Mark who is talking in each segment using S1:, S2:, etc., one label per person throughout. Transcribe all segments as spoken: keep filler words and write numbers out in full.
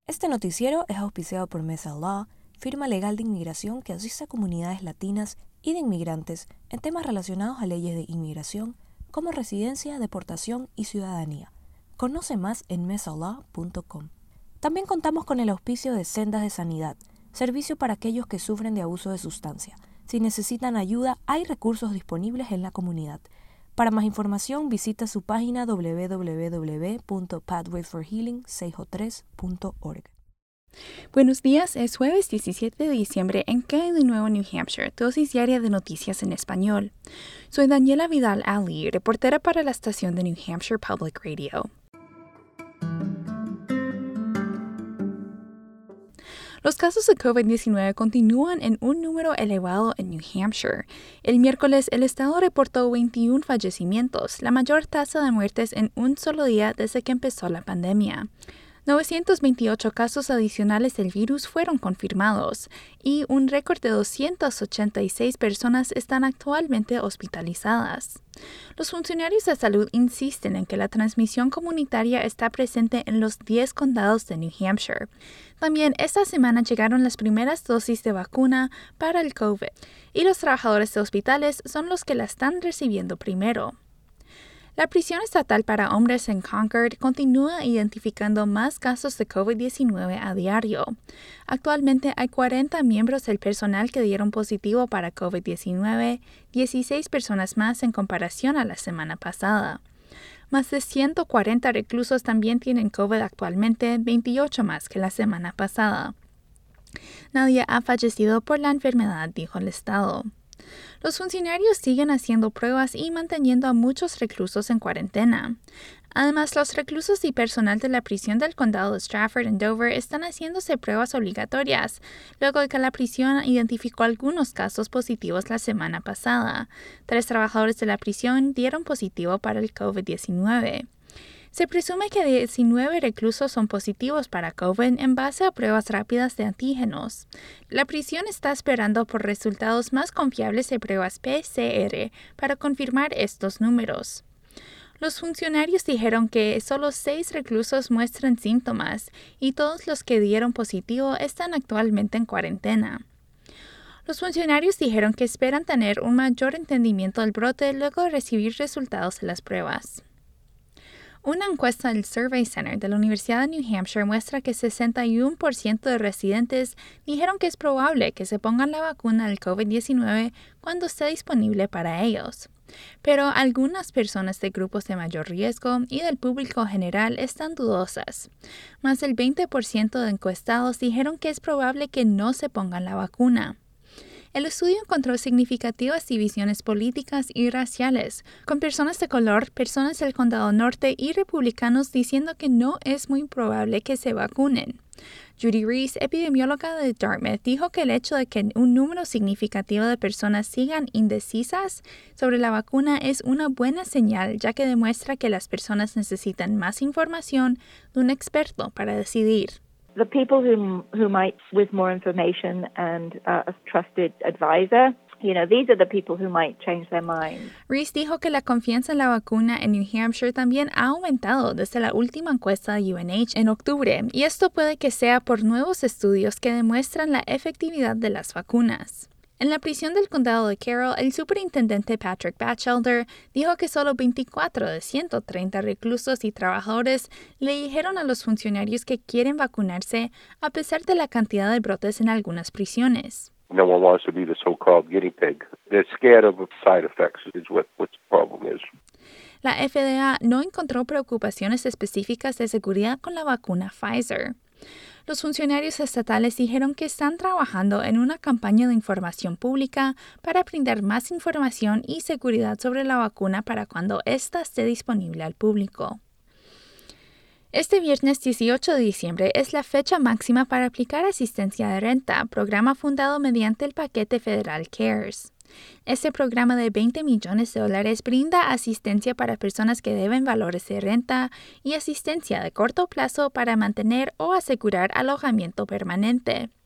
S1: Este noticiero es auspiciado por Mesa Law, firma legal de inmigración que asiste a comunidades latinas y de inmigrantes en temas relacionados a leyes de inmigración como residencia, deportación y ciudadanía. Conoce más en mesa law punto com. También contamos con el auspicio de Sendas de Sanidad, servicio para aquellos que sufren de abuso de sustancia. Si necesitan ayuda, hay recursos disponibles en la comunidad. Para más información, visita su página doble u doble u doble u punto pathway for healing seiscientos tres punto org.
S2: Buenos días, es jueves diecisiete de diciembre en K de Nuevo New Hampshire, dosis diaria de noticias en español. Soy Daniela Vidal Ali, reportera para la estación de New Hampshire Public Radio. Los casos de COVID diecinueve continúan en un número elevado en New Hampshire. El miércoles, el estado reportó veintiún fallecimientos, la mayor tasa de muertes en un solo día desde que empezó la pandemia. novecientos veintiocho casos adicionales del virus fueron confirmados y un récord de doscientas ochenta y seis personas están actualmente hospitalizadas. Los funcionarios de salud insisten en que la transmisión comunitaria está presente en los diez condados de New Hampshire. También esta semana llegaron las primeras dosis de vacuna para el COVID y los trabajadores de hospitales son los que la están recibiendo primero. La prisión estatal para hombres en Concord continúa identificando más casos de COVID diecinueve a diario. Actualmente hay cuarenta miembros del personal que dieron positivo para COVID diecinueve, dieciséis personas más en comparación a la semana pasada. Más de ciento cuarenta reclusos también tienen COVID actualmente, veintiocho más que la semana pasada. Nadie ha fallecido por la enfermedad, dijo el estado. Los funcionarios siguen haciendo pruebas y manteniendo a muchos reclusos en cuarentena. Además, los reclusos y personal de la prisión del condado de Strafford en Dover están haciéndose pruebas obligatorias, luego de que la prisión identificó algunos casos positivos la semana pasada. Tres trabajadores de la prisión dieron positivo para el COVID diecinueve. Se presume que diecinueve reclusos son positivos para COVID en base a pruebas rápidas de antígenos. La prisión está esperando por resultados más confiables de pruebas P C R para confirmar estos números. Los funcionarios dijeron que solo seis reclusos muestran síntomas y todos los que dieron positivo están actualmente en cuarentena. Los funcionarios dijeron que esperan tener un mayor entendimiento del brote luego de recibir resultados de las pruebas. Una encuesta del Survey Center de la Universidad de New Hampshire muestra que sesenta y uno por ciento de residentes dijeron que es probable que se pongan la vacuna del COVID diecinueve cuando esté disponible para ellos. Pero algunas personas de grupos de mayor riesgo y del público general están dudosas. Más del veinte por ciento de encuestados dijeron que es probable que no se pongan la vacuna. El estudio encontró significativas divisiones políticas y raciales, con personas de color, personas del condado norte y republicanos diciendo que no es muy probable que se vacunen. Judy Reese, epidemióloga de Dartmouth, dijo que el hecho de que un número significativo de personas sigan indecisas sobre la vacuna es una buena señal, ya que demuestra que las personas necesitan más información de un experto para decidir.
S3: The people who who might, with more information and uh, a trusted advisor, you know, these are the people who might change their mind.
S2: Reese dijo que la confianza en la vacuna en New Hampshire también ha aumentado desde la última encuesta de U N H en octubre, y esto puede que sea por nuevos estudios que demuestran la efectividad de las vacunas. En la prisión del condado de Carroll, el superintendente Patrick Batchelder dijo que solo veinticuatro de ciento treinta reclusos y trabajadores le dijeron a los funcionarios que quieren vacunarse a pesar de la cantidad de brotes en algunas prisiones.
S4: No one wants to be the so-called guinea pig. They're scared of side effects is what, what the problem is.
S2: La F D A no encontró preocupaciones específicas de seguridad con la vacuna Pfizer. Los funcionarios estatales dijeron que están trabajando en una campaña de información pública para brindar más información y seguridad sobre la vacuna para cuando ésta esté disponible al público. Este viernes dieciocho de diciembre es la fecha máxima para aplicar asistencia de renta, programa fundado mediante el paquete federal CARES. Este programa de veinte millones de dólares brinda asistencia para personas que deben valores de renta y asistencia de corto plazo para mantener o asegurar alojamiento permanente.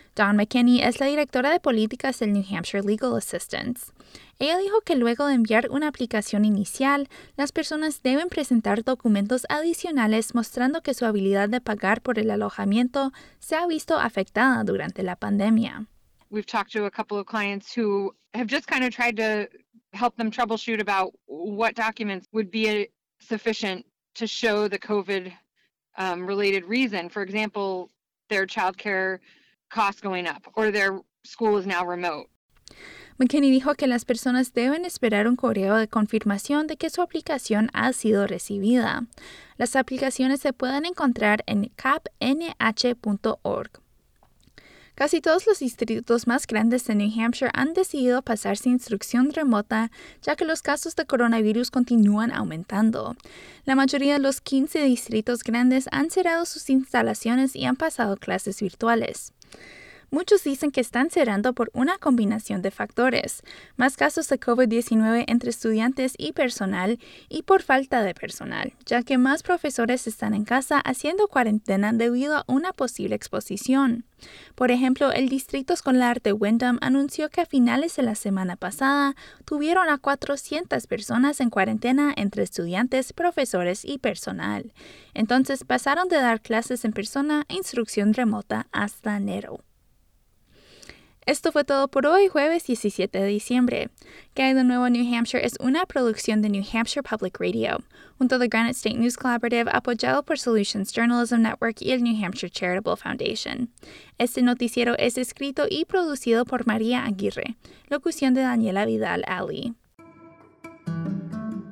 S2: Dawn McKinney es la directora de políticas del New Hampshire Legal Assistance. Ella dijo que luego de enviar una aplicación inicial, las personas deben presentar documentos adicionales mostrando que su habilidad de pagar por el alojamiento se ha visto afectada durante la pandemia.
S5: We've talked to a couple of clients who have just kind of tried to help them troubleshoot about what documents would be sufficient to show the COVID um, related reason. For example, their childcare costs going up or their school is now remote.
S2: McKinney dijo que las personas deben esperar un correo de confirmación de que su aplicación ha sido recibida. Las aplicaciones se pueden encontrar en cap n h punto org. Casi todos los distritos más grandes de New Hampshire han decidido pasarse a instrucción remota, ya que los casos de coronavirus continúan aumentando. La mayoría de los quince distritos grandes han cerrado sus instalaciones y han pasado clases virtuales. Muchos dicen que están cerrando por una combinación de factores, más casos de COVID diecinueve entre estudiantes y personal y por falta de personal, ya que más profesores están en casa haciendo cuarentena debido a una posible exposición. Por ejemplo, el Distrito Escolar de Windham anunció que a finales de la semana pasada tuvieron a cuatrocientas personas en cuarentena entre estudiantes, profesores y personal. Entonces pasaron de dar clases en persona a instrucción remota hasta enero. Esto fue todo por hoy, jueves diecisiete de diciembre. ¿Qué hay de nuevo en New Hampshire? Es una producción de New Hampshire Public Radio, junto a The Granite State News Collaborative, apoyado por Solutions Journalism Network y el New Hampshire Charitable Foundation. Este noticiero es escrito y producido por María Aguirre, locución de Daniela Vidal-Ali.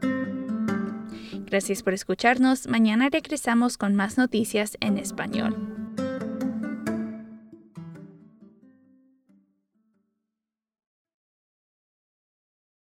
S2: Gracias por escucharnos. Mañana regresamos con más noticias en español.